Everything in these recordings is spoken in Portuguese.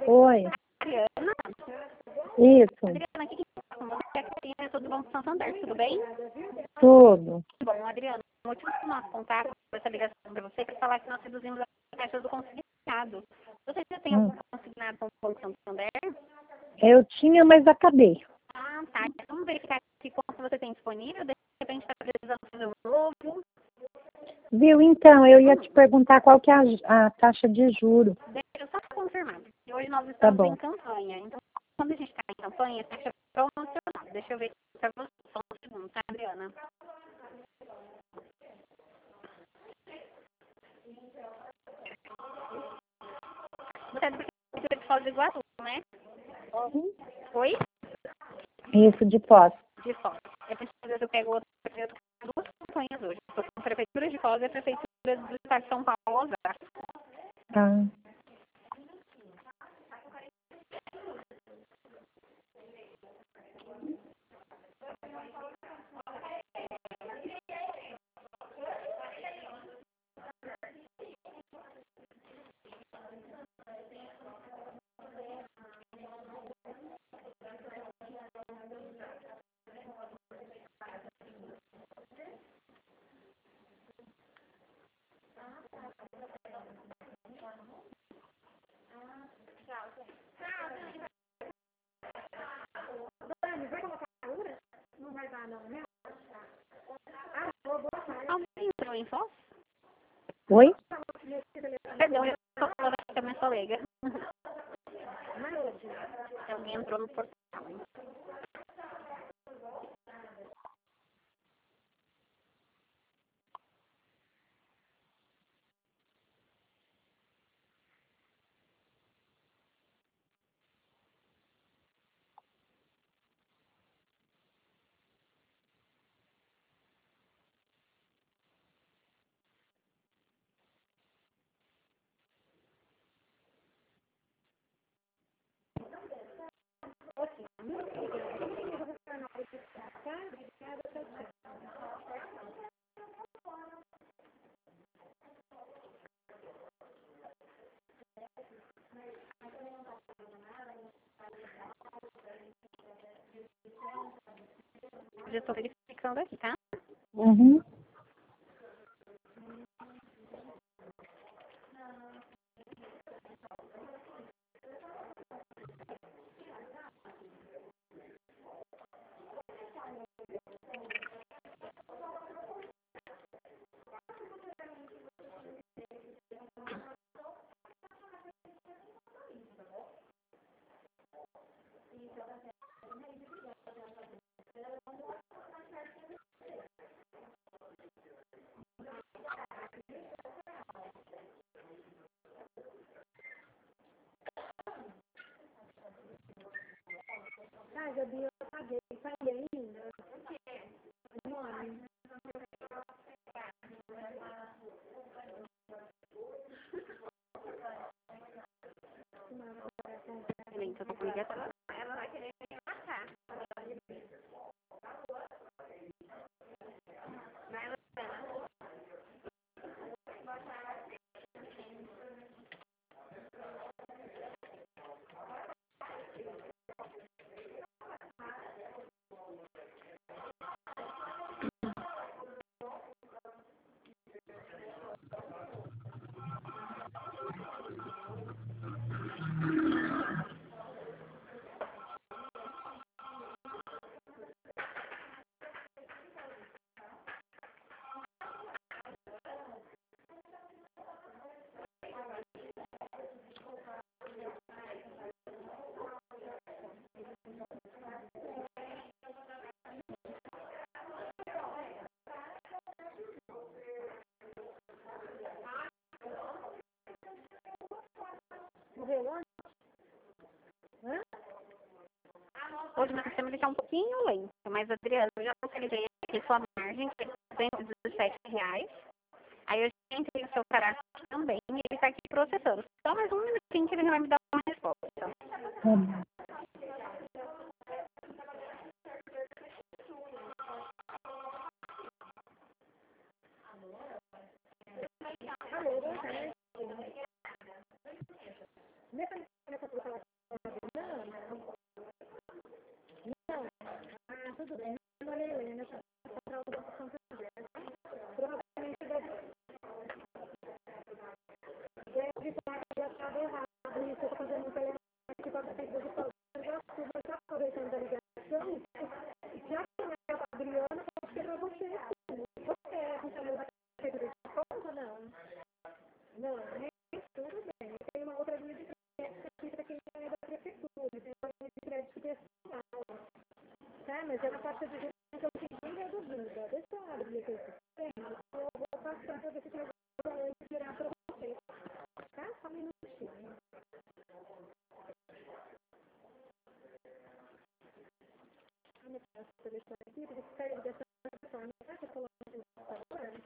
Oi, Adriana, isso, aqui que tá com você, aqui é todo Banco Santander, tudo bem? tudo. Bom, Adriana, o motivo do nosso contato, essa ligação para você, é para falar que nós reduzimos as taxas do consignado. Você já tem algum consignado com o Banco Santander? Eu tinha, mas acabei. Ah, tá. Vamos verificar aqui quanto você tem disponível, de repente está precisando fazer um novo. Viu? Então, eu ia te perguntar qual que é a taxa de juro. Deixa eu só confirmar. E hoje nós Tá estamos bom. em campanha. Então, quando a gente está em campanha, a taxa é promocional. Deixa eu ver para você. Só um segundo, tá, Adriana? Você é do Prefeitura de Foz do Iguaçu, né? Oi? Isso, de posse. De Foz. É por isso que eu pego duas campanhas hoje. Estou com a Prefeitura de Foz e a Prefeitura do Estado de São Paulo, Osasco. Tá. Alguém entrou em Foz? Oi? Perdão, eu estou falando aqui com a minha colega. Alguém entrou no portal. Já estou verificando aqui, tá? Uhum. Excelente, eu estou com ligação. Hoje meu sistema está um pouquinho lento, mas Adriana, eu já localizei aqui sua margem, que é R$ 217. Aí eu já entrei no seu cadastro também e ele está aqui processando. Só mais um minutinho que ele vai me dar uma resposta. Tá bom. Não, mas tudo bem. Tem uma outra linha de crédito aqui para quem é da prefeitura. Tem uma linha de crédito pessoal. Tá? Mas ela passa de juros que eu ninguém é dúvida. Deixa eu abrir aqui. Eu vou passar para ver se tem algum valor de tirar para você. Tá? Só um minutinho. Eu passo o telefone aqui, porque se cair dessa forma, tá? Que eu coloco no computador.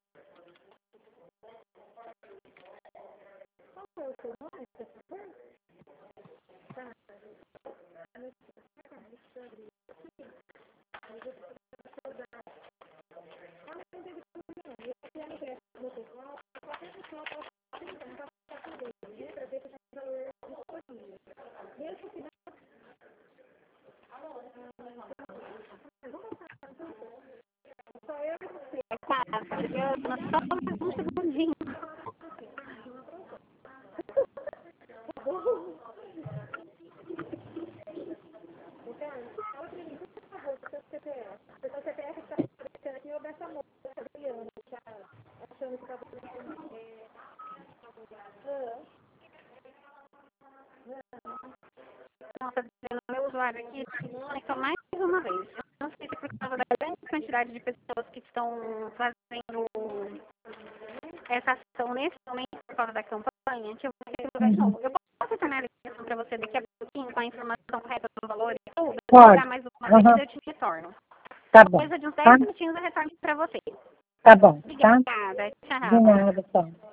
Qual é o seu nome, por favor? Tá. Deixa eu abrir aqui. Aí eu vou acordar. Ah, não tem problema. Eu já me presto no pessoal. Qualquer pessoa pode tentar passar por ele, né? Para ver se tem valor disponível. Mesmo que não. Vamos passar então. Só eu e você. Tá, Adriana, só mais um segundinho. Tá bom? Então, fala pra mim, por favor, do seu CPF. Porque o CPF está aparecendo aqui, eu dessa moça, Adriana, que tá achando que tá Nossa, Adriana, meu usuário aqui conectou mais uma vez. Eu não sei se é por causa da grande quantidade de pessoas que estão fazendo essa ação nesse momento por causa da campanha, que eu vou ter que lugar de novo. Eu posso retornar a ligação para você daqui a pouquinho com a informação correta do valor e tudo? Eu vou ligar mais uma vez e eu te retorno. Tá bom. Coisa de uns Tá? 10 minutinhos eu retorno para você. Tá bom, tá? Obrigada. De Tchau. nada, tchau.